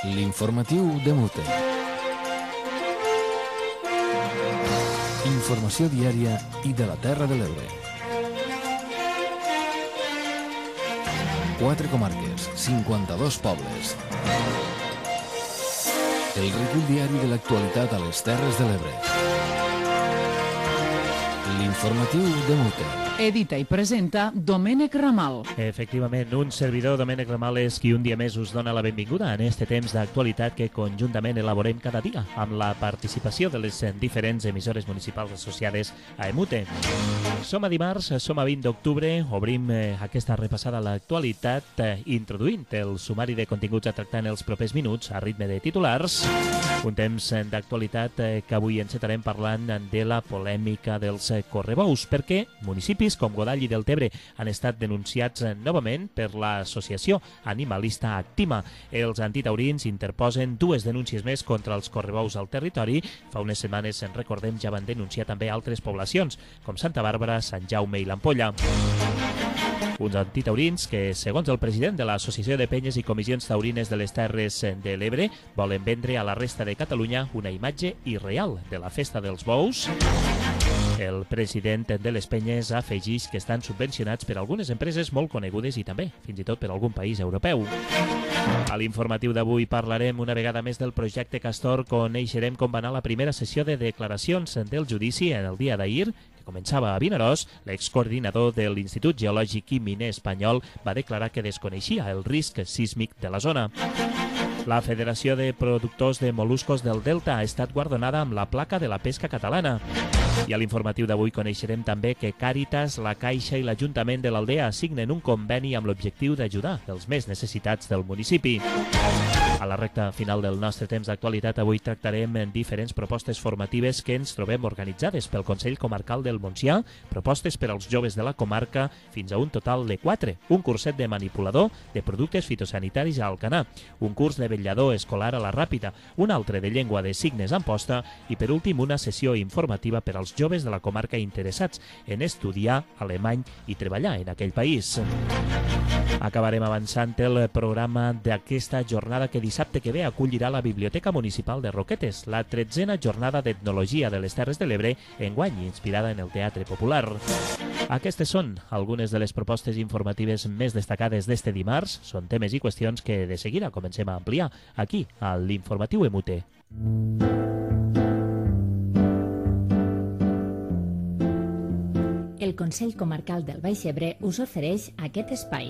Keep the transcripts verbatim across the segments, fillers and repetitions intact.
L'informatiu de Mute. Informació diària i de la Terra de l'Ebre. Quatre comarques, cinquanta-dos pobles. El recull diari de l'actualitat a les Terres de l'Ebre. L'informatiu de Mute. Edita i presenta Domènec Ramal. Efectivament, un servidor, Domènec Ramal, és qui un dia més us dona la benvinguda en este temps d'actualitat que conjuntament elaborem cada dia amb la participació de les diferents emissores municipals associades a Emute. Som a dimarts, som a vint d'octubre, obrim eh, aquesta repassada a l'actualitat eh, introduint el sumari de continguts a tractar en els propers minuts a ritme de titulars. Un temps d'actualitat eh, que avui encetarem parlant de la polèmica dels eh, correbous, perquè municipis com Godall i Deltebre han estat denunciats novament per l'associació animalista Actima. Els antitaurins interposen dues denúncies més contra els correbous al territori. Fa unes setmanes, en recordem, ja van denunciar també altres poblacions, com Santa Bàrbara, Sant Jaume i l'Ampolla. Uns antitaurins que, segons el president de l'Associació de Penyes i Comissions Taurines de les Terres de l'Ebre, volen vendre a la resta de Catalunya una imatge irreal de la festa dels bous. El president de les Penyes afegeix que estan subvencionats per algunes empreses molt conegudes i també, fins i tot, per algun país europeu. A l'informatiu d'avui parlarem una vegada més del projecte Castor. Coneixerem com va anar la primera sessió de declaracions del judici en el dia d'ahir, que començava a Vinaròs. L'excoordinador de l'Institut Geològic i Miner Espanyol va declarar que desconeixia el risc sísmic de la zona. La Federació de Productors de Moluscos del Delta ha estat guardonada amb la placa de la pesca catalana. I a l'informatiu d'avui coneixerem també que Càritas, la Caixa i l'Ajuntament de l'Aldea signen un conveni amb l'objectiu d'ajudar els més necessitats del municipi. A la recta final del nostre temps d'actualitat avui tractarem en diferents propostes formatives que ens trobem organitzades pel Consell Comarcal del Montsià, propostes per als joves de la comarca fins a un total de quatre. Un curset de manipulador de productes fitosanitaris a Alcanar, un curs de vetllador escolar a la Ràpita, un altre de llengua de signes a Amposta i, per últim, una sessió informativa per als joves de la comarca interessats en estudiar alemany i treballar en aquell país. Acabarem avançant el programa d'aquesta jornada que dissabte que ve acollirà la Biblioteca Municipal de Roquetes, la tretzena jornada d'etnologia de les Terres de l'Ebre, enguany inspirada en el teatre popular. Aquestes són algunes de les propostes informatives més destacades d'este dimarts. Són temes i qüestions que de seguida comencem a ampliar aquí, a l'Informatiu Emute. El Consell Comarcal del Baix Ebre us ofereix aquest espai.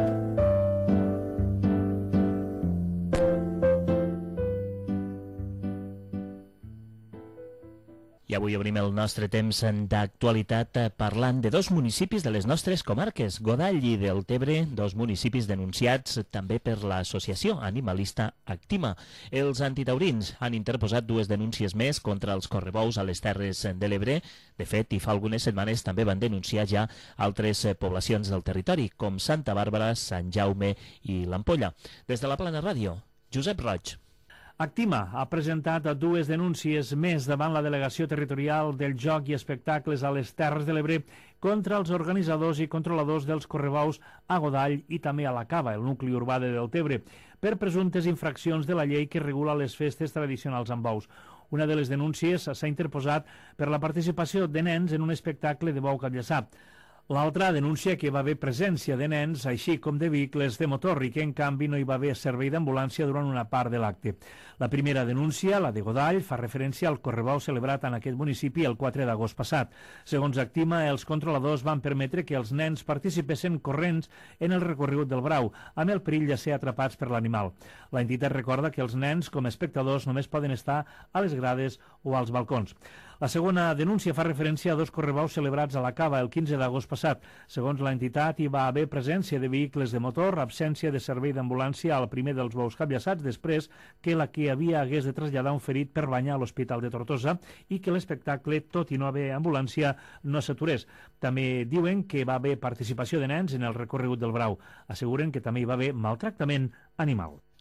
I avui obrim el nostre temps d'actualitat parlant de dos municipis de les nostres comarques, Godall i Deltebre, dos municipis denunciats també per l'associació animalista Actima. Els antitaurins han interposat dues denúncies més contra els correbous a les Terres de l'Ebre. De fet, i fa algunes setmanes també van denunciar ja altres poblacions del territori, com Santa Bàrbara, Sant Jaume i l'Ampolla. Des de la Plana Ràdio, Josep Roig. Actima ha presentat dues denúncies més davant la Delegació Territorial del Joc i Espectacles a les Terres de l'Ebre contra els organitzadors i controladors dels correbous a Godall i també a la Cava, el nucli urbà de Deltebre, per presumptes infraccions de la llei que regula les festes tradicionals amb bous. Una de les denúncies s'ha interposat per la participació de nens en un espectacle de bou capllaçà. L'altra denuncia que va haver presència de nens, així com de vehicles de motor, i que en canvi no hi va haver servei d'ambulància durant una part de l'acte. La primera denúncia, la de Godall, fa referència al correbou celebrat en aquest municipi el quatre d'agost passat. Segons Actima, els controladors van permetre que els nens participessin corrents en el recorregut del brau, amb el perill de ser atrapats per l'animal. La entitat recorda que els nens, com a espectadors, només poden estar a les grades o als balcons. La segona denúncia fa referència a dos correbaus celebrats a la Cava el quinze d'agost passat. Segons l'entitat, hi va haver presència de vehicles de motor, absència de servei d'ambulància al primer dels bous capllaçats, després que la que havia hagués de traslladar un ferit per banyar a l'Hospital de Tortosa i que l'espectacle, tot i no haver ambulància, no s'aturés. També diuen que va haver participació de nens en el recorregut del brau. Asseguren que també hi va haver maltractament animal.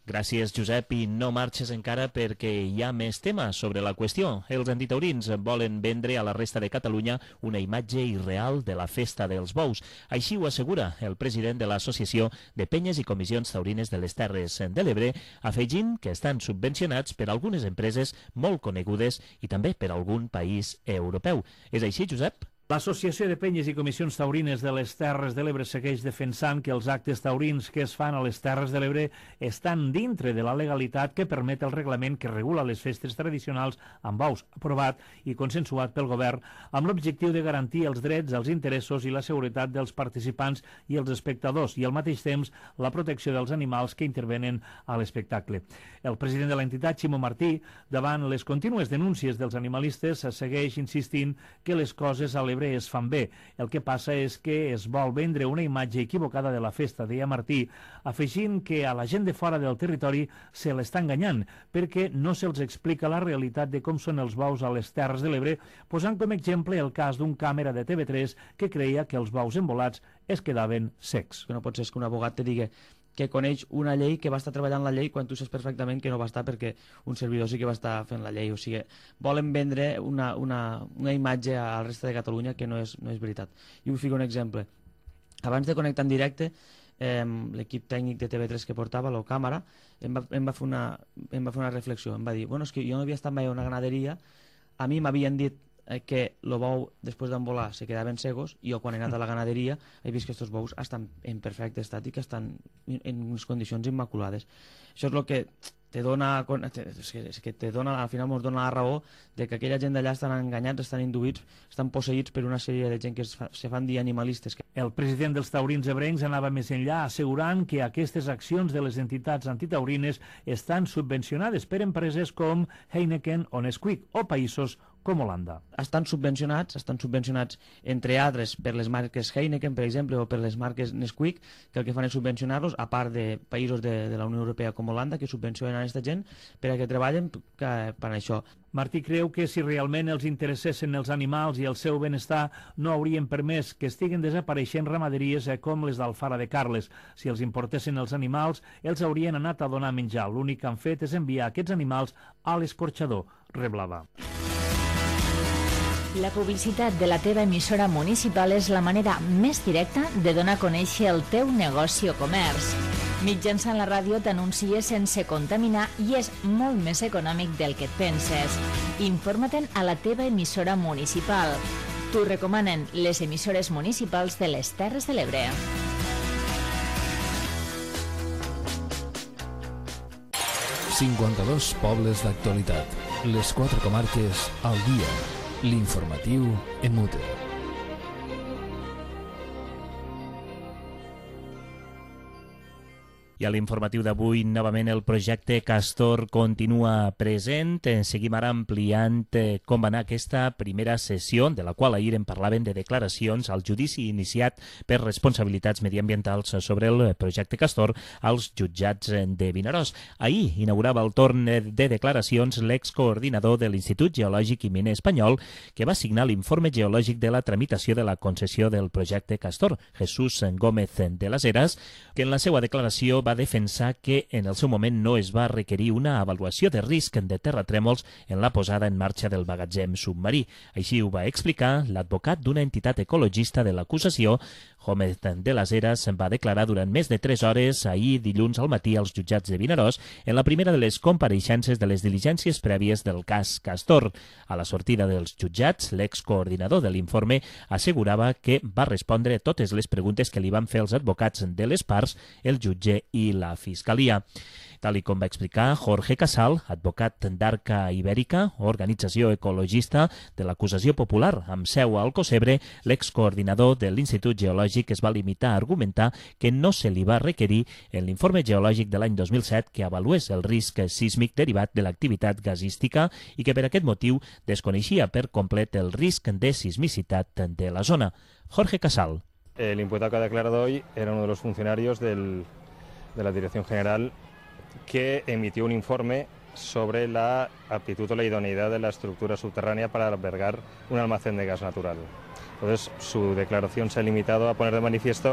Gràcies, Josep, i no marxes encara perquè hi ha més temes sobre la qüestió. Els antitaurins volen vendre a la resta de Catalunya una imatge irreal de la festa dels bous. Així ho assegura el president de l'Associació de Penyes i Comissions Taurines de les Terres de l'Ebre, afegint que estan subvencionats per algunes empreses molt conegudes i també per algun país europeu. És així, Josep? L'Associació de Penyes i Comissions Taurines de les Terres de l'Ebre segueix defensant que els actes taurins que es fan a les Terres de l'Ebre estan dintre de la legalitat que permet el reglament que regula les festes tradicionals amb bous, aprovat i consensuat pel govern, amb l'objectiu de garantir els drets, els interessos i la seguretat dels participants i els espectadors i al mateix temps la protecció dels animals que intervenen a l'espectacle. El president de l'entitat, Ximo Martí, davant les contínues denúncies dels animalistes, segueix insistint que les coses a l'Ebre es fan bé. El que passa és que es vol vendre una imatge equivocada de la festa, deia Martí, afegint que a la gent de fora del territori se l'està enganyant, perquè no se'ls explica la realitat de com són els bous a les Terres de l'Ebre, posant com exemple el cas d'un càmera de T V tres que creia que els bous embolats es quedaven secs. No pot ser que un abogat te digui que coneix una llei, que va estar treballant la llei, quan tu saps perfectament que no va estar perquè un servidor sí que va estar fent la llei. O sigui, volen vendre una, una, una imatge a la resta de Catalunya que no és, no és veritat. I us fico un exemple. Abans de connectar en directe, eh, l'equip tècnic de T V tres que portava, la càmera, em va, em, va fer una, em va fer una reflexió. Em va dir, bueno, és que jo no havia estat mai a una ganaderia, a mi m'havien dit que el bou, després d'envolar, se quedaven cegos, i jo quan he anat a la ganaderia he vist que aquests bous estan en perfecte estat i que estan en unes condicions immaculades. Això és el que te dona, és que te dona, al final ens dona la raó de que aquella gent d'allà estan enganyats, estan induïts, estan posseïts per una sèrie de gent que es, fa, se fan dir animalistes. El president dels taurins ebrencs anava més enllà, assegurant que aquestes accions de les entitats antitaurines estan subvencionades per empreses com Heineken o Nesquik o països com Holanda. Estan subvencionats, estan subvencionats entre altres per les marques Heineken, per exemple, o per les marques Nesquik, que el que fan és subvencionar-los, a part de països de, de la Unió Europea com Holanda, que subvencionen a aquesta gent per a que treballen per a això. Martí creu que si realment els interessessin els animals i el seu benestar, no haurien permès que estiguen desapareixent ramaderies com les d'Alfara de Carles. Si els importessin els animals, els haurien anat a donar menjar. L'únic que han fet és enviar aquests animals a l'escorxador, reblava. La publicitat de la teva emissora municipal és la manera més directa de donar a conèixer el teu negoci o comerç. Mitjançant la ràdio t'anuncies sense contaminar i és molt més econòmic del que et penses. Informa-te'n a la teva emissora municipal. T'ho recomanen les emissores municipals de les Terres de l'Ebre. cinquanta-dos pobles d'actualitat. Les quatre comarques al dia. L'informatiu en mute. I a l'informatiu d'avui, novament, el projecte Castor continua present. Seguim ara ampliant com va anar aquesta primera sessió, de la qual ahir en parlaven de declaracions al judici iniciat per responsabilitats mediambientals sobre el projecte Castor als jutjats de Vinaròs. Ahir inaugurava el torn de declaracions l'excoordinador de l'Institut Geològic i Miner Espanyol, que va signar l'informe geològic de la tramitació de la concessió del projecte Castor, Jesús Gómez de las Heras, que en la seva declaració va defensar que en el seu moment no es va requerir una avaluació de risc de terratrèmols en la posada en marxa del magatzem submarí. Així ho va explicar l'advocat d'una entitat ecologista de l'acusació. Gómez de las Heras va declarar durant més de tres hores ahir dilluns al matí als jutjats de Vinaròs en la primera de les compareixences de les diligències prèvies del cas Castor. A la sortida dels jutjats, l'excoordinador de l'informe assegurava que va respondre totes les preguntes que li van fer els advocats de les parts, el jutge i la Fiscalia. Tal i com va explicar Jorge Casal, advocat d'Arca Ibèrica, organització ecologista de l'acusació popular amb seu a Alcocebre, l'excoordinador de l'Institut Geològic es va limitar a argumentar que no se li va requerir en l'informe geològic de l'any dos mil set que avalués el risc sísmic derivat de l'activitat gasística i que per aquest motiu desconeixia per complet el risc de sismicitat de la zona. Jorge Casal. El imputado que ha declarado hoy era uno de los funcionarios del, de la Dirección General que emitió un informe sobre la aptitud o la idoneidad de la estructura subterránea para albergar un almacén de gas natural. Entonces, su declaración se ha limitado a poner de manifiesto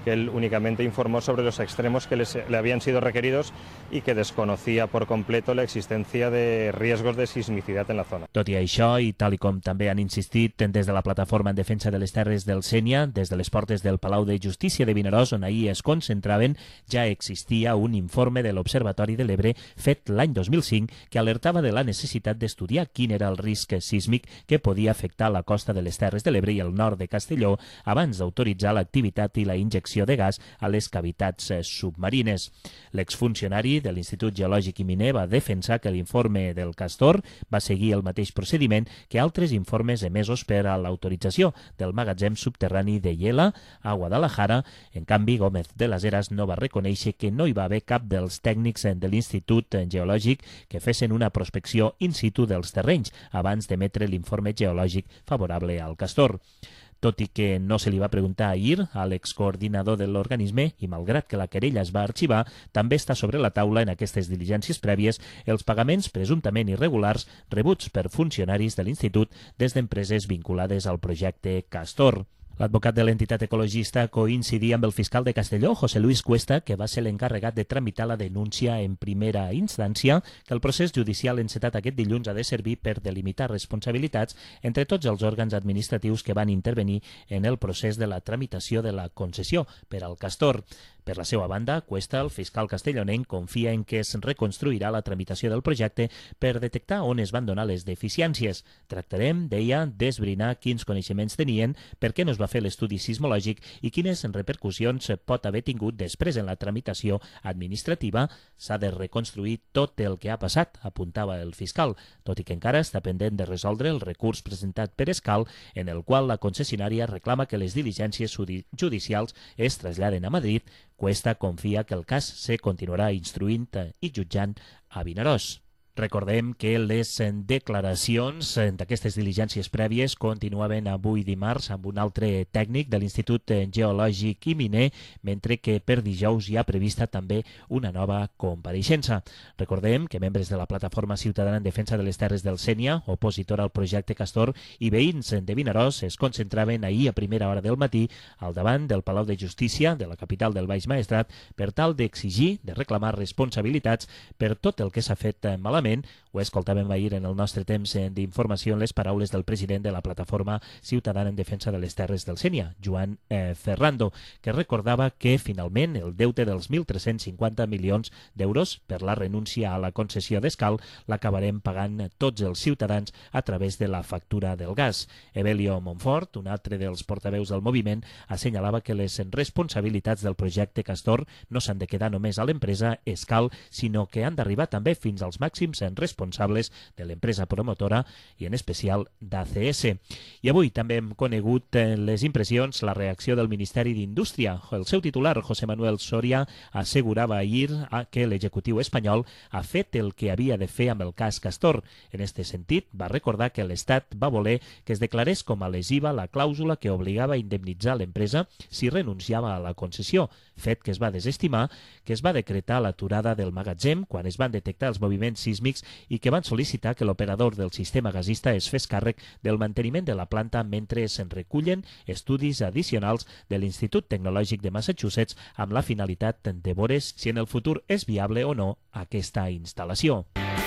que él únicamente informó sobre los extremos que les, le habían sido requeridos y que desconocía por completo la existencia de riesgos de sismicidad en la zona. Tot i això, i tal i com també han insistit des de la plataforma en defensa de les terres del Sénia, des de les portes del Palau de Justícia de Vinaròs, on ahir es concentraven, ja existia un informe de l'Observatori de l'Ebre fet l'any dos mil cinc que alertava de la necessitat d'estudiar quin era el risc sísmic que podia afectar la costa de les Terres de l'Ebre i el nord de Castelló abans d'autoritzar l'activitat i la injecció de gas a les cavitats submarines. L'exfuncionari de l'Institut Geològic i Miner va defensar que l'informe del Castor va seguir el mateix procediment que altres informes emesos per a l'autorització del magatzem subterrani de Yela a Guadalajara. En canvi, Gómez de las Heras no va reconèixer que no hi va haver cap dels tècnics de l'Institut Geològic que fessin una prospecció in situ dels terrenys abans d'emetre l'informe geològic favorable al Castor. Tot i que no se li va preguntar ahir a l'excoordinador de l'organisme i malgrat que la querella es va arxivar, també està sobre la taula en aquestes diligències prèvies els pagaments presumptament irregulars rebuts per funcionaris de l'Institut des d'empreses vinculades al projecte Castor. L'advocat de l'entitat ecologista coincidia amb el fiscal de Castelló, José Luis Cuesta, que va ser l'encarregat de tramitar la denúncia en primera instància, que el procés judicial encetat aquest dilluns ha de servir per delimitar responsabilitats entre tots els òrgans administratius que van intervenir en el procés de la tramitació de la concessió per al Castor. Per la seva banda, Cuesta, el fiscal castellonenc, confia en que es reconstruirà la tramitació del projecte per detectar on es van donar les deficiències. Tractarem, deia, d'esbrinar quins coneixements tenien, per què no es va fer l'estudi sismològic i quines repercussions pot haver tingut després en la tramitació administrativa. S'ha de reconstruir tot el que ha passat, apuntava el fiscal, tot i que encara està pendent de resoldre el recurs presentat per Escal, en el qual la concessionària reclama que les diligències judicials es traslladen a Madrid. Cuesta confia que el cas se continuarà instruint i jutjant a Vinaròs. Recordem que les declaracions d'aquestes diligències prèvies continuaven avui dimarts amb un altre tècnic de l'Institut Geològic i Miner, mentre que per dijous hi ha prevista també una nova compareixença. Recordem que membres de la Plataforma Ciutadana en Defensa de les Terres del Sénia, opositora al projecte Castor, i veïns de Vinaròs es concentraven ahir a primera hora del matí al davant del Palau de Justícia de la capital del Baix Maestrat per tal d'exigir, de reclamar responsabilitats per tot el que s'ha fet malament. Ho escoltàvem ahir en el nostre temps d'informació en les paraules del president de la Plataforma Ciutadana en Defensa de les Terres del Sénia, Joan eh, Ferrando, que recordava que finalment el deute dels mil tres-cents cinquanta milions d'euros per la renúncia a la concessió d'Escal l'acabarem pagant tots els ciutadans a través de la factura del gas. Evelio Montfort, un altre dels portaveus del moviment, assenyalava que les responsabilitats del projecte Castor no s'han de quedar només a l'empresa Escal, sinó que han d'arribar també fins als màxims responsables de l'empresa promotora i en especial d'A C S. I avui també hem conegut les impressions, la reacció del Ministeri d'Indústria. El seu titular, José Manuel Soria, assegurava ahir que l'executiu espanyol ha fet el que havia de fer amb el cas Castor. En aquest sentit, va recordar que l'Estat va voler que es declarés com a lesiva la clàusula que obligava a indemnitzar l'empresa si renunciava a la concessió, fet que es va desestimar, que es va decretar l'aturada del magatzem quan es van detectar els moviments sísmics i que van sol·licitar que l'operador del sistema gasista es fes càrrec del manteniment de la planta mentre se'n recullen estudis addicionals de l'Institut Tecnològic de Massachusetts amb la finalitat de veure si en el futur és viable o no aquesta instal·lació.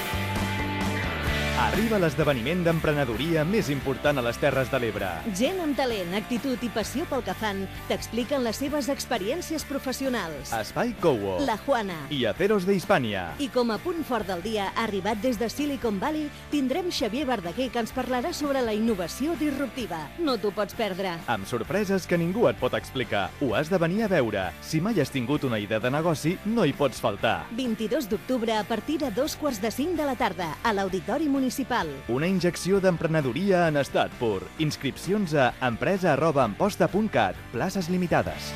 Arriba l'esdeveniment d'emprenedoria més important a les Terres de l'Ebre. Gent amb talent, actitud i passió pel que fan t'expliquen les seves experiències professionals. Espai Cowo, La Juana i Aceros de Hispània. I com a punt fort del dia, arribat des de Silicon Valley, tindrem Xavier Verdaguer, que ens parlarà sobre la innovació disruptiva. No t'ho pots perdre. Amb sorpreses que ningú et pot explicar. Ho has de venir a veure. Si mai has tingut una idea de negoci, no hi pots faltar. vint-i-dos d'octubre a partir de dos quarts de cinc de la tarda a l'Auditori Municipal. Una injecció d'emprenedoria en estat pur. Inscripcions a empresa arroba amposta punt cat. Places limitades.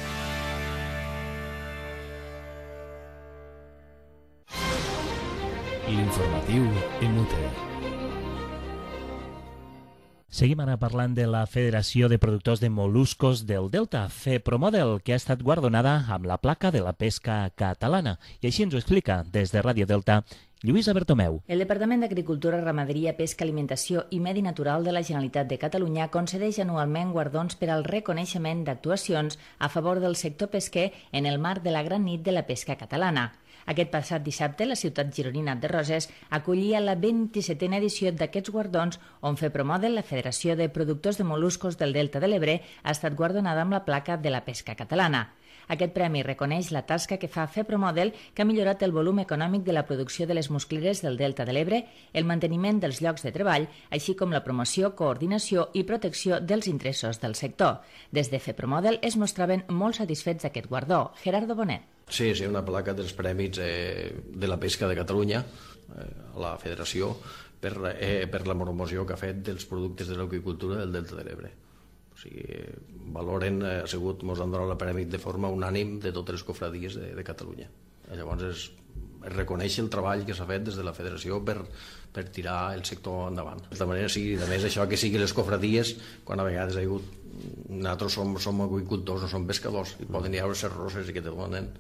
L'informatiu Emute. Seguim ara parlant de la Federació de Productors de Moluscos del Delta, FEPROMODEL, que ha estat guardonada amb la placa de la pesca catalana. I així ens ho explica des de Ràdio Delta Lluïsa Bertomeu. El Departament d'Agricultura, Ramaderia, Pesca, Alimentació i Medi Natural de la Generalitat de Catalunya concedeix anualment guardons per al reconeixement d'actuacions a favor del sector pesquer en el marc de la Gran Nit de la Pesca Catalana. Aquest passat dissabte, la ciutat gironina de Roses acollia la vint-i-setena edició d'aquests guardons, on FEPROMODEL, la Federació de Productors de Moluscos del Delta de l'Ebre, ha estat guardonada amb la placa de la pesca catalana. Aquest premi reconeix la tasca que fa FEPROMODEL, que ha millorat el volum econòmic de la producció de les muscleres del Delta de l'Ebre, el manteniment dels llocs de treball, així com la promoció, coordinació i protecció dels interessos del sector. Des de FEPROMODEL es mostraven molt satisfets d'aquest guardó. Gerardo Bonet. Sí, sí, una placa dels Premis eh, de la Pesca de Catalunya, eh, a la Federació, per, eh, per la promoció que ha fet dels productes de l'agricultura del Delta de l'Ebre. O sigui, valoren, eh, ha sigut, ens han donat el premi de forma unànim de totes les cofradies de, de Catalunya. I llavors es, es reconeix el treball que s'ha fet des de la Federació per, per tirar el sector endavant. De manera, sí, a més, això que sigui les cofradies, quan a vegades ha hagut, nosaltres som, som agricultors, no som pescadors, i poden hi haver les roses i que te donen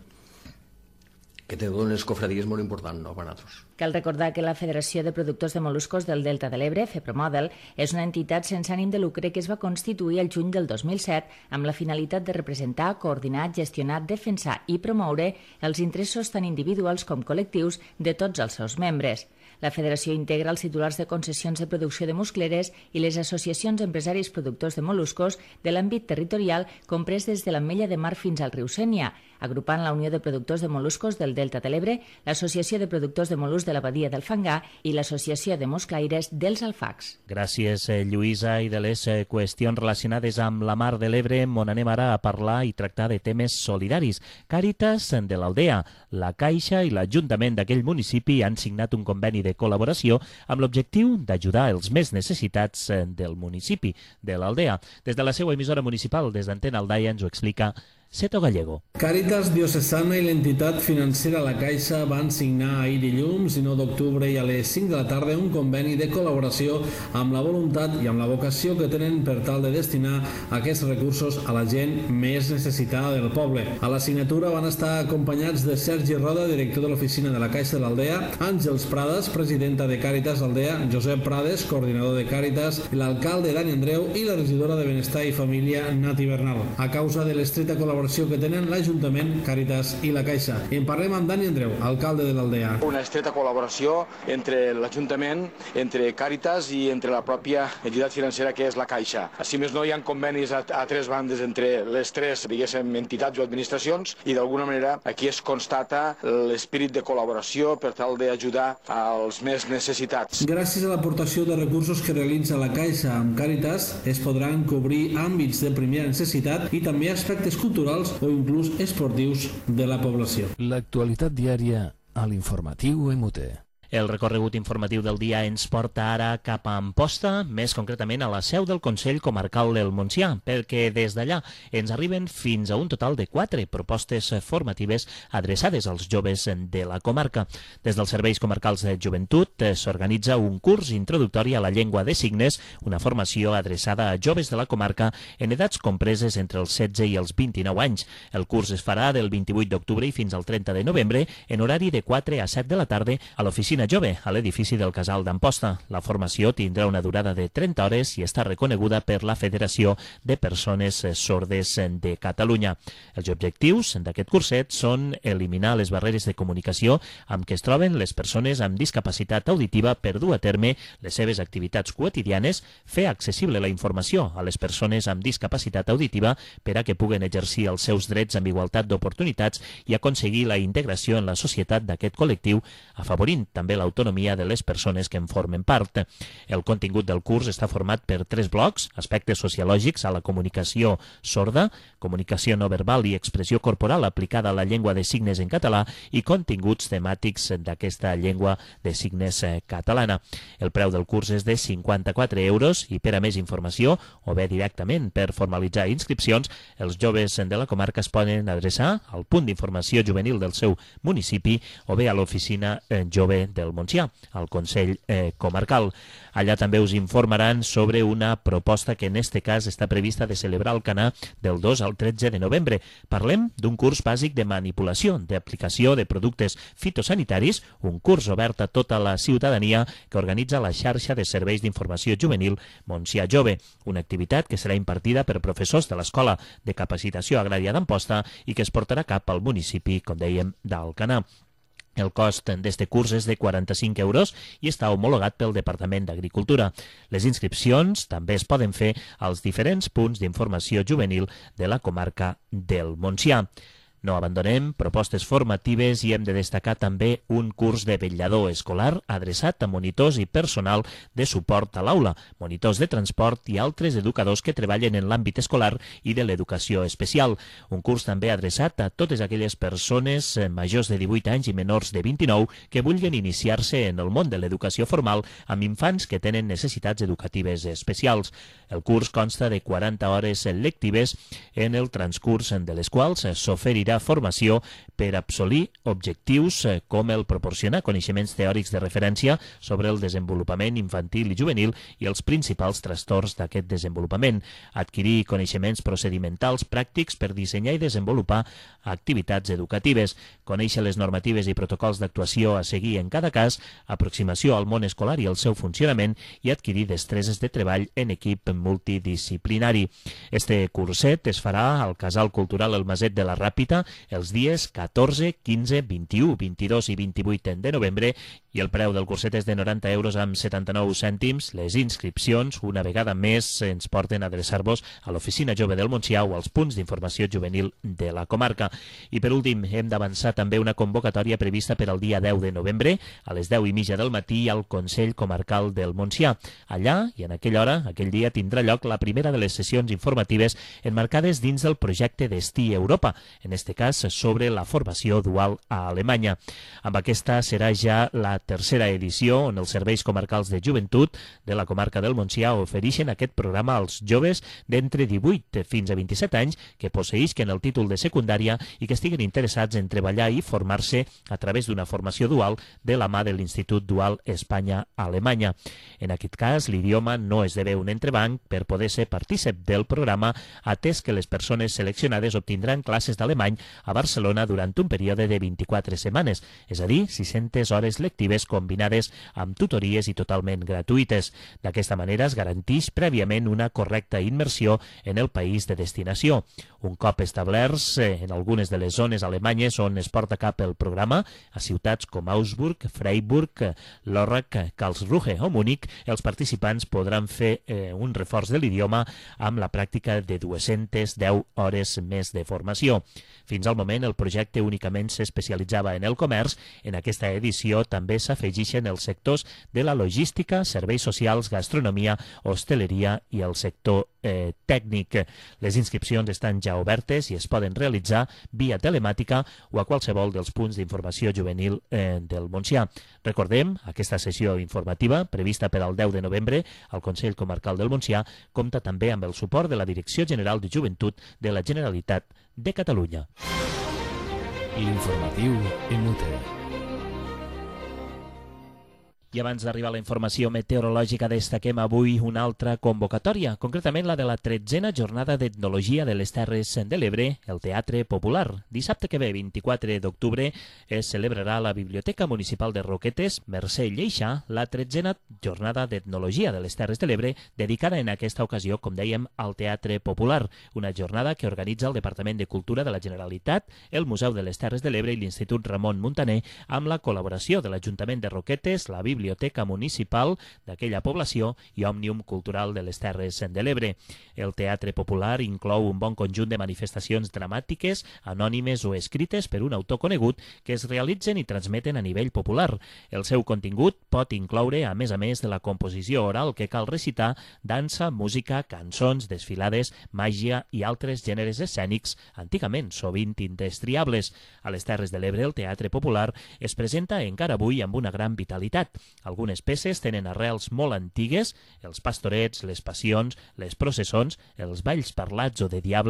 que te donen les cofradies molt important, no, per nosaltres. Cal recordar que la Federació de Productors de Moluscos del Delta de l'Ebre, FEPROMODEL, és una entitat sense ànim de lucre que es va constituir el juny del dos mil set amb la finalitat de representar, coordinar, gestionar, defensar i promoure els interessos tant individuals com col·lectius de tots els seus membres. La Federació integra els titulars de concessions de producció de muscleres i les associacions d'empresaris productors de moluscos de l'àmbit territorial comprès des de l'Ametlla de Mar fins al riu Sénia, agrupant la Unió de Productors de Moluscos del Delta de l'Ebre, l'Associació de Productors de Mol·luscs de la Badia del Fangar i l'Associació de Musclaires dels Alfacs. Gràcies, Lluïsa. I de les qüestions relacionades amb la Mar de l'Ebre, on anem ara a parlar i tractar de temes solidaris. Càritas de l'Aldea, la Caixa i l'Ajuntament d'aquell municipi han signat un conveni de col·laboració amb l'objectiu d'ajudar els més necessitats del municipi de l'Aldea. Des de la seva emissora municipal, des d'Antena Aldaia, ens ho explica Seto Gallego. Càritas Diocesana i l'entitat financera La Caixa van signar ahir dilluns, dinou d'octubre, i a les cinc de la tarda un conveni de col·laboració amb la voluntat i amb la vocació que tenen per tal de destinar aquests recursos a la gent més necessitada del poble. A la signatura van estar acompanyats de Sergi Roda, director de l'oficina de la Caixa de l'Aldea, Àngels Prades, presidenta de Càritas Aldea, Josep Prades, coordinador de Càritas, l'alcalde Dani Andreu i la regidora de Benestar i Família, Nati Bernal. A causa de l'estreta col·laboració que tenen l'Ajuntament, Càritas i la Caixa. En parlem amb Dani Andreu, alcalde de l'Aldea. Una estreta col·laboració entre l'Ajuntament, entre Càritas i entre la pròpia entitat financera que és la Caixa. Si més no, hi ha convenis a, a tres bandes entre les tres, diguéssim, entitats o administracions, i d'alguna manera aquí es constata l'espírit de col·laboració per tal d'ajudar als més necessitats. Gràcies a l'aportació de recursos que realitza la Caixa amb Càritas, es podran cobrir àmbits de primera necessitat i també aspectes culturals o inclús esportius de la població. L'actualitat diària a l'informatiu M U T. El recorregut informatiu del dia ens porta ara cap a Amposta, més concretament a la seu del Consell Comarcal del Montsià, perquè des d'allà ens arriben fins a un total de quatre propostes formatives adreçades als joves de la comarca. Des dels Serveis Comarcals de Joventut s'organitza un curs introductori a la llengua de signes, una formació adreçada a joves de la comarca en edats compreses entre els setze i els vint-i-nou anys. El curs es farà del vint-i-vuit d'octubre i fins al trenta de novembre en horari de quatre a set de la tarda a l'oficina Jove, a l'edifici del Casal d'Amposta. La formació tindrà una durada de trenta hores i està reconeguda per la Federació de Persones Sordes de Catalunya. Els objectius d'aquest curset són eliminar les barreres de comunicació amb què es troben les persones amb discapacitat auditiva per dur a terme les seves activitats quotidianes, fer accessible la informació a les persones amb discapacitat auditiva per a que puguen exercir els seus drets amb igualtat d'oportunitats i aconseguir la integració en la societat d'aquest col·lectiu, afavorint també l'autonomia de les persones que en formen part. El contingut del curs està format per tres blocs: aspectes sociològics a la comunicació sorda, comunicació no verbal i expressió corporal aplicada a la llengua de signes en català i continguts temàtics d'aquesta llengua de signes catalana. El preu del curs és de cinquanta-quatre euros i per a més informació o bé directament per formalitzar inscripcions, els joves de la comarca es poden adreçar al punt d'informació juvenil del seu municipi o bé a l'oficina jove de del Montsià, al Consell eh, Comarcal. Allà també us informaran sobre una proposta que en este cas està prevista de celebrar el Canà del dos al tretze de novembre. Parlem d'un curs bàsic de manipulació, d'aplicació de productes fitosanitaris, un curs obert a tota la ciutadania que organitza la xarxa de serveis d'informació juvenil Montsià Jove, una activitat que serà impartida per professors de l'Escola de Capacitació Agrària d'Amposta i que es portarà cap al municipi, com dèiem, d'Alcanar. El cost d'este curs és de quaranta-cinc euros i està homologat pel Departament d'Agricultura. Les inscripcions també es poden fer als diferents punts d'informació juvenil de la comarca del Montsià. No abandonem propostes formatives i hem de destacar també un curs de vetllador escolar adreçat a monitors i personal de suport a l'aula, monitors de transport i altres educadors que treballen en l'àmbit escolar i de l'educació especial. Un curs també adreçat a totes aquelles persones majors de divuit anys i menors de vint-i-nou que vulguin iniciar-se en el món de l'educació formal amb infants que tenen necessitats educatives especials. El curs consta de quaranta hores lectives en el transcurs de les quals s'oferirà formació per assolir objectius com el proporcionar coneixements teòrics de referència sobre el desenvolupament infantil i juvenil i els principals trastorns d'aquest desenvolupament, adquirir coneixements procedimentals pràctics per dissenyar i desenvolupar activitats educatives, conèixer les normatives i protocols d'actuació a seguir en cada cas, aproximació al món escolar i el seu funcionament i adquirir destreses de treball en equip multidisciplinari. Este curset es farà al Casal Cultural El Maset de la Ràpita els dies catorze, quinze, vint-i-u, vint-i-dos i vint-i-vuit de novembre i el preu del curset és de noranta euros amb setanta-nou cèntims. Les inscripcions, una vegada més, ens porten a adreçar-vos a l'Oficina Jove del Montsià o als punts d'informació juvenil de la comarca. I per últim, hem d'avançar també una convocatòria prevista per al dia deu de novembre a les deu i mitja del matí al Consell Comarcal del Montsià. Allà, i en aquella hora, aquell dia, tindrà lloc la primera de les sessions informatives enmarcades dins del projecte Destí Europa, en este cas sobre la formació dual a Alemanya. Amb aquesta serà ja la tercera edició on els serveis comarcals de joventut de la comarca del Montsià ofereixen aquest programa als joves d'entre divuit fins a vint-i-set anys que posseïsquen el títol de secundària i que estiguen interessats en treballar i formar-se a través d'una formació dual de la mà de l'Institut Dual Espanya-Alemanya. En aquest cas, l'idioma no esdevé un entrebanc per poder ser partícip del programa, atès que les persones seleccionades obtindran classes d'alemany a Barcelona durant un període de vint-i-quatre setmanes, és a dir, sis-centes hores lectives combinades amb tutories i totalment gratuïtes. D'aquesta manera es garanteix prèviament una correcta immersió en el país de destinació. Un cop establerts en algunes de les zones alemanyes on es porta a cap el programa, a ciutats com Augsburg, Freiburg, Lörrach, Karlsruhe o Múnich, els participants podran fer eh, un reforç de l'idioma amb la pràctica de dues-centes deu hores més de formació. Fins al moment, el projecte únicament s'especialitzava en el comerç. En aquesta edició també s'afegeixen els sectors de la logística, serveis socials, gastronomia, hostaleria i el sector eh, tècnic. Les inscripcions estan ja obertes i es poden realitzar via telemàtica o a qualsevol dels punts d'informació juvenil eh, del Montsià. Recordem, aquesta sessió informativa, prevista per al deu de novembre al Consell Comarcal del Montsià, compta també amb el suport de la Direcció General de Joventut de la Generalitat de Catalunya. L'informatiu en U T. I abans d'arribar a la informació meteorològica destaquem avui una altra convocatòria, concretament la de la tretzena jornada d'etnologia de les Terres de l'Ebre, el Teatre Popular. Dissabte que ve, vint-i-quatre d'octubre, es celebrarà a la Biblioteca Municipal de Roquetes, Mercè Lleixà, la tretzena jornada d'etnologia de les Terres de l'Ebre, dedicada en aquesta ocasió, com dèiem, al Teatre Popular, una jornada que organitza el Departament de Cultura de la Generalitat, el Museu de les Terres de l'Ebre i l'Institut Ramon Muntaner, amb la col·laboració de l'Ajuntament de Roquetes, la Biblioteca Biblioteca Municipal d'aquella població i Òmnium Cultural de les Terres de l'Ebre. El Teatre Popular inclou un bon conjunt de manifestacions dramàtiques, anònimes o escrites per un autor conegut que es realitzen i transmeten a nivell popular. El seu contingut pot incloure, a més a més de la composició oral que cal recitar, dansa, música, cançons, desfilades, màgia i altres gèneres escènics antigament sovint indestriables. A les Terres de l'Ebre el Teatre Popular es presenta encara avui amb una gran vitalitat. Algunes peces tenen arrels molt antigues, els pastorets, les passions, les processons, els balls parlats o de diables,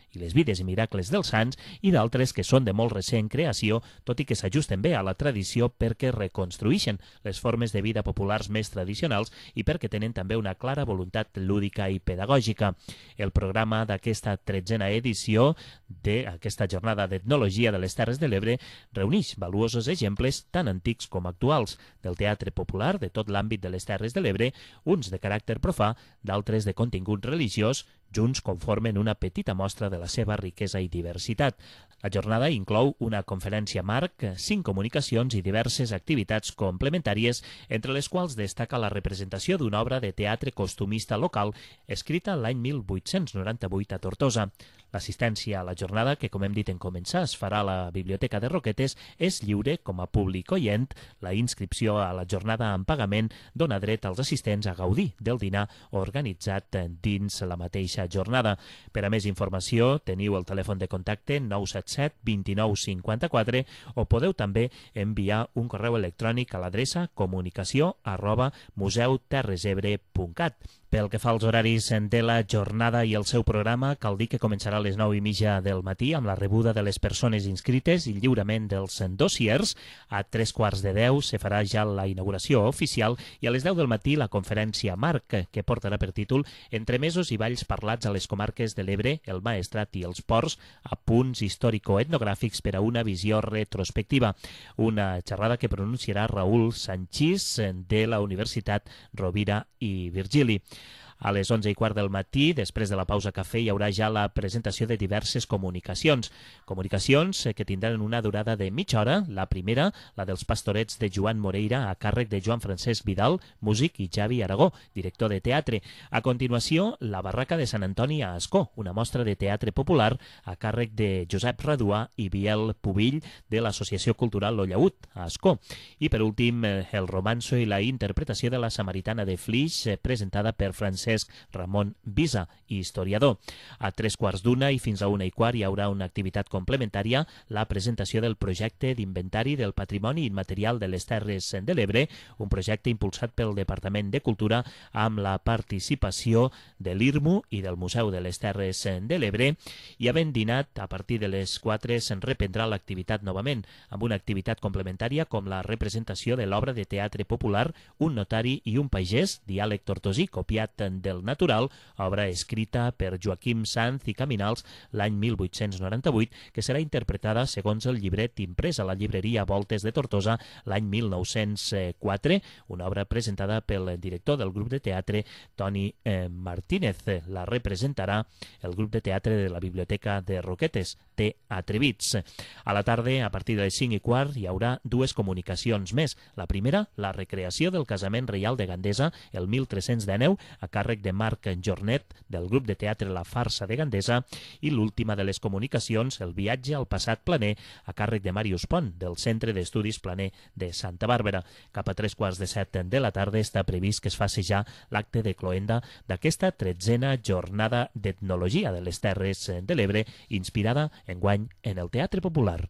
i les vides i miracles dels sants, i d'altres que són de molt recent creació, tot i que s'ajusten bé a la tradició perquè reconstruïxen les formes de vida populars més tradicionals i perquè tenen també una clara voluntat lúdica i pedagògica. El programa d'aquesta tretzena edició d'aquesta jornada d'etnologia de les Terres de l'Ebre reuneix valuosos exemples tan antics com actuals del teatre popular de tot l'àmbit de les Terres de l'Ebre, uns de caràcter profà, d'altres de contingut religiós, junts conformen una petita mostra de la seva riquesa i diversitat. La jornada inclou una conferència marc, cinc comunicacions i diverses activitats complementàries, entre les quals destaca la representació d'una obra de teatre costumista local escrita l'any mil vuit-cents noranta-vuit a Tortosa. L'assistència a la jornada, que com hem dit en començar es farà a la Biblioteca de Roquetes, és lliure com a públic oient. La inscripció a la jornada en pagament dona dret als assistents a gaudir del dinar organitzat dins la mateixa jornada. Per a més informació teniu el telèfon de contacte nou set set vint nou cinquanta-quatre o podeu també enviar un correu electrònic a l'adreça comunicació arroba museu terresebre punt cat. Pel que fa als horaris de la jornada i el seu programa, cal dir que començarà a les nou i mitja del matí amb la rebuda de les persones inscrites i lliurament dels dossiers. A tres quarts de deu se farà ja la inauguració oficial i a les deu del matí la conferència marc, que portarà per títol Entremesos i balls parlats a les comarques de l'Ebre, el Maestrat i els Ports, a punts històrico-etnogràfics per a una visió retrospectiva. Una xerrada que pronunciarà Raül Sanchís de la Universitat Rovira i Virgili. A les onze i quart del matí, després de la pausa cafè, hi haurà ja la presentació de diverses comunicacions. Comunicacions que tindran una durada de mitja hora. La primera, la dels pastorets de Joan Moreira, a càrrec de Joan Francesc Vidal, músic, i Xavi Aragó, director de teatre. A continuació, la Barraca de Sant Antoni a Ascó, una mostra de teatre popular a càrrec de Josep Raduà i Biel Pubill de l'Associació Cultural Lo Llaüt, a Ascó. I per últim, el romanço i la interpretació de la Samaritana de Flix, presentada per Francesc Ramon Visa, historiador. A tres quarts d'una i fins a una i quart hi haurà una activitat complementària, la presentació del projecte d'inventari del patrimoni immaterial de les Terres de l'Ebre, un projecte impulsat pel Departament de Cultura amb la participació de l'I R M U i del Museu de les Terres de l'Ebre. I havent dinat, a partir de les quatre se'n reprendrà l'activitat novament, amb una activitat complementària com la representació de l'obra de teatre popular Un notari i un pagès, diàleg tortosí copiat del natural, obra escrita per Joaquim Sanz i Caminals l'any mil vuit-cents noranta-vuit, que serà interpretada segons el llibret imprès a la llibreria Voltes de Tortosa l'any mil nou-cents quatre, una obra presentada pel director del grup de teatre Toni eh, Martínez. La representarà el grup de teatre de la Biblioteca de Roquetes, Té Atrevits. A la tarda, a partir de les cinc i quart, hi haurà dues comunicacions més. La primera, la recreació del casament reial de Gandesa el mil tres-cents dinou, a càrrec de Marc Jornet, del grup de teatre La Farsa de Gandesa, i l'última de les comunicacions, el viatge al passat planer, a càrrec de Màrius Pont, del Centre d'Estudis Planer de Santa Bàrbara. Cap a tres quarts de set de la tarda està previst que es faci ja l'acte de cloenda d'aquesta tretzena jornada d'etnologia de les Terres de l'Ebre, inspirada enguany en el teatre popular.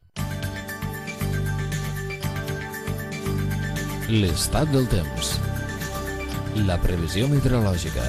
L'estat del temps. La previsió meteorològica.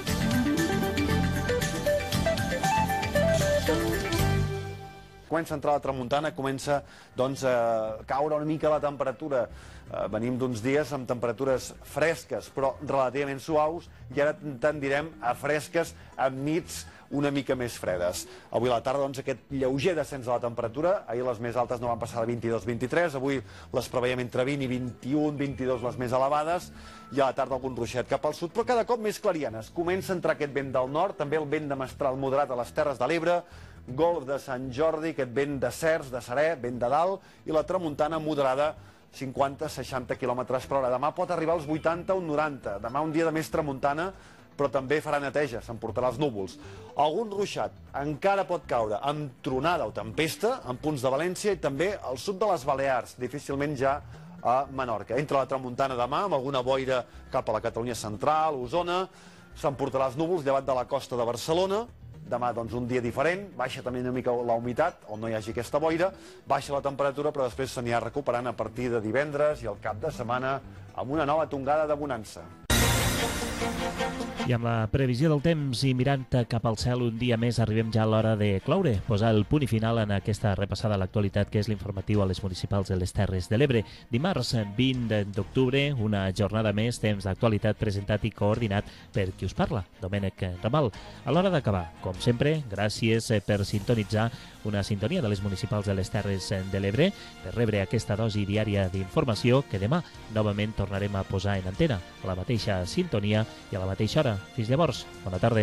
Comença a entrar la tramuntana, comença doncs, a caure una mica la temperatura. Eh, venim d'uns dies amb temperatures fresques, però relativament suaus, i ara tendirem a fresques amb nits una mica més fredes. Avui a la tarda, doncs, aquest lleuger descens de la temperatura. Ahir les més altes no van passar de vint-i-dos a vint-i-tres, avui les preveiem entre vint i vint-i-un, vint-i-dos les més elevades, i a la tarda algun ruixet cap al sud, però cada cop més clarianes. Comença a entrar aquest vent del nord, també el vent de mestral moderat a les Terres de l'Ebre, golf de Sant Jordi, aquest vent de cerç, de serè, vent de dalt, i la tramuntana moderada, cinquanta a seixanta quilòmetres per hora. Demà pot arribar als vuitanta o noranta. Demà un dia de més tramuntana, però també farà neteja, s'emportarà els núvols. Algun ruixat encara pot caure amb tronada o tempesta en punts de València i també al sud de les Balears, difícilment ja a Menorca. Entra la tramuntana demà amb alguna boira cap a la Catalunya central, Osona, s'emportarà els núvols llevat de la costa de Barcelona. Demà, doncs, un dia diferent, baixa també una mica la humitat, on no hi hagi aquesta boira, baixa la temperatura, però després s'anirà recuperant a partir de divendres i el cap de setmana amb una nova tongada de bonança. I amb la previsió del temps i mirant cap al cel un dia més arribem ja a l'hora de cloure, posar el punt i final en aquesta repassada a l'actualitat que és l'informatiu a les municipals de les Terres de l'Ebre. Dimarts vint d'octubre, una jornada més, temps d'actualitat presentat i coordinat per qui us parla, Domènec Ramal. A l'hora d'acabar, com sempre, gràcies per sintonitzar una sintonia de les municipals de les Terres de l'Ebre, per rebre aquesta dosi diària d'informació que demà novament tornarem a posar en antena, a la mateixa sintonia i a la mateixa hora. Fins llavors, bona tarda.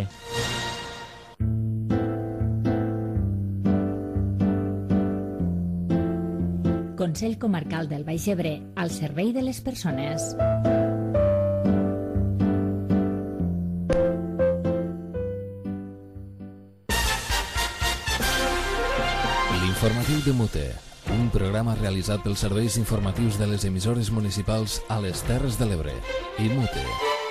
Consell Comarcal del Baix Ebre, al servei de les persones. L'informatiu de Mute, un programa realitzat pels serveis informatius de les emissores municipals a les Terres de l'Ebre i Mute.